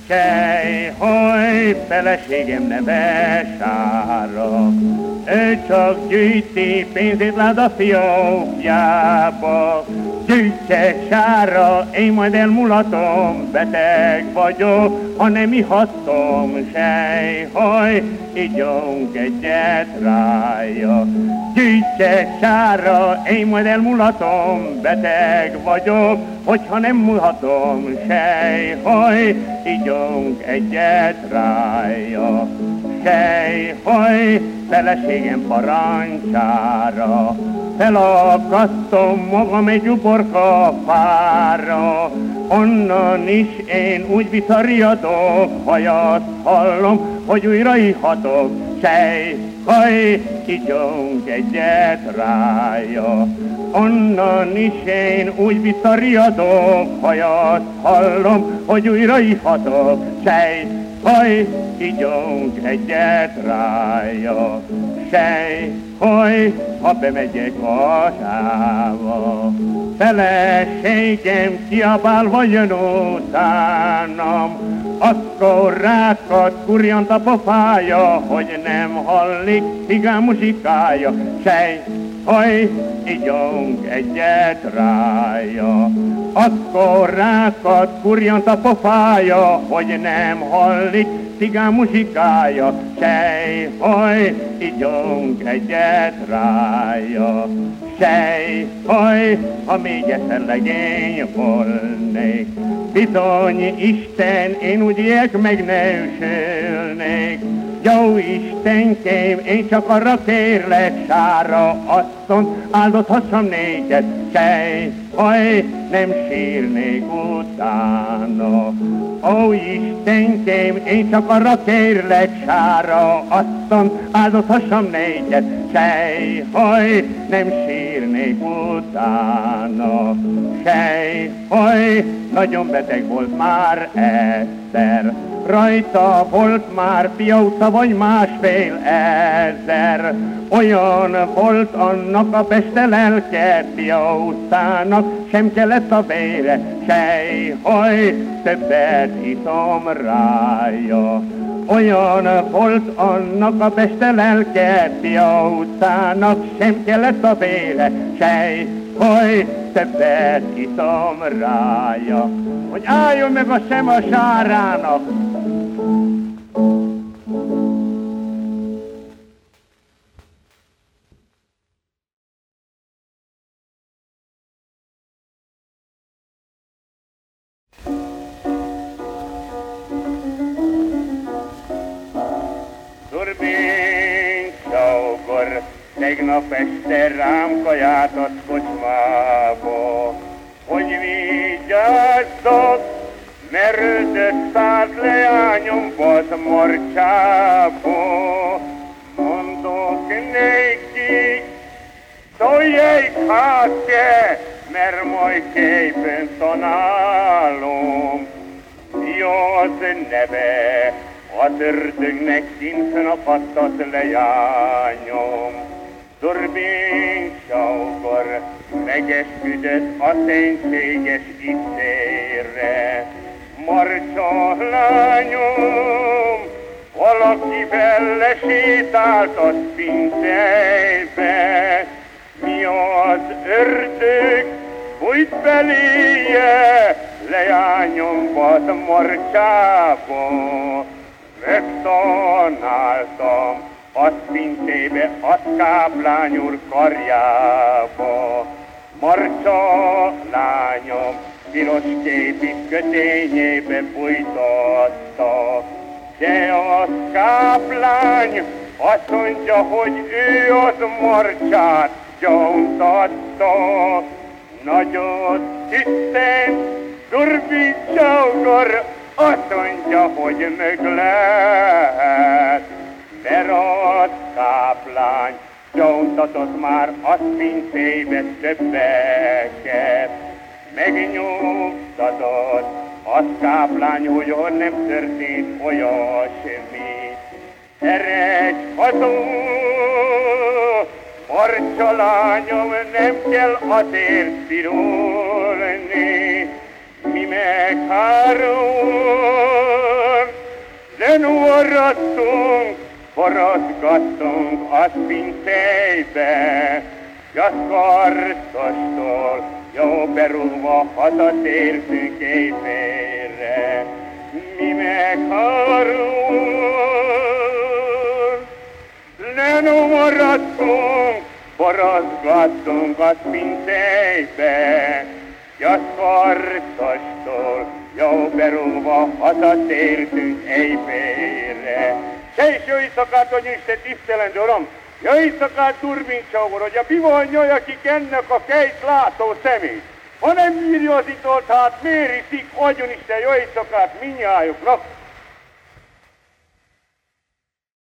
Sejhaj, feleségem neve Sára, ő csak gyűjti pénzét láda fiókjába. Gyűjtse Sára, én majd elmulatom, beteg vagyok, ha nem ihattom. Sejhaj, igyunk egyet rája. Gyűjtse Sára, én majd elmulatom, beteg vagyok, hogyha nem múlhatom. Sejhaj, igyunk egyet rája. Sejhaj, feleségem parancsára, felakasztom magam egy uborka fára. Onnan is én úgy visszariadok, ha azt hallom, hogy újra ihatok. Sejhaj, igyunk egyet rája. Onnan is én úgy visszariadok, ha azt hallom, hogy újra ihatok. Sejhaj, igyunk egyet rája. Sejhaj, ha bemegyek a sáva, feleségem kiabálva jön utánam, akkor rákat kurjant a pofája, hogy nem hallik cigán muzsikája. Sejhaj, igyunk egyet rája. Akkor rákat kurjant a pofája, hogy nem hallik cigán muzsikája. Sejhaj, igyunk egyet rája. Sejhaj, ha még egyszer legény volnék, bizony Isten, én úgy ilyek megnősülnék. Jó Istenkém, én csak arra kérlek, Sára asszony, áldozhassam néked. Sejhaj, nem sírnék utána. Ó Istenkém, én csak arra kérlek, Sára asszony, áldozhassam néked. Sejhaj, nem sírnék utána. Sejhaj, nagyon beteg volt már egyszer, rajta volt már pióca vagy 1500. Olyan volt annak a peste lelke, piócának sem kellett a vére. Sejhaj, többet iszom rája. Olyan volt annak a peste lelke, piócának sem kellett a vére. Sejhaj, többet iszom rája. Hogy álljon meg a sem a Sárának. Turbincsógor, tegnap este rám kaját ad kocsmába, hogy vigyázzak, mert öldött szállt leányom volt morcsába. Mondok néki, szólj hátje, mert majd képen tanálom. Mi az neve az ördögnek szintén a pattat leányom. Turbincsógor megesküdött a szentséges iszére. Marcsa lányom, valakivel lesétáltat pincébe. Mi az ördög fújt beléje, leányom volt marcsába. Megtanáltam a pincébe, a káplány úr karjába. Marcsa lányom piros képi kötényébe bújtatta, de a káplány azt mondja, hogy ő az marcsát gyóntatta. Nagyot Isten, Turbincsógor azt mondja, hogy meg lehet, de rossz káplány gyóntatott már a pincébe többeket. Megnyugtatott az káplány, hogy nem történt olyasmi. Eredj haza, marcsa lányom, nem kell azért pirulni, mi meg három de maradtunk, forraszgattunk a pincébe, s a karcostól jó berúgva hazatértünk éjfélre. Mi megharult, de maradtunk, forraszgattunk a pincébe, s a karcostól jó berúgva hazatértünk éjfélre. Te is jó éjszakát, hogy Isten tisztelendő, Uram! Jó éjszakát, turbincsaugur, hogy a bivonnyolja, akik ennek a kejt látó szemét. Ha nem bírja az italt, hát miért iszik, adjon Isten jó éjszakát mindnyájuknak!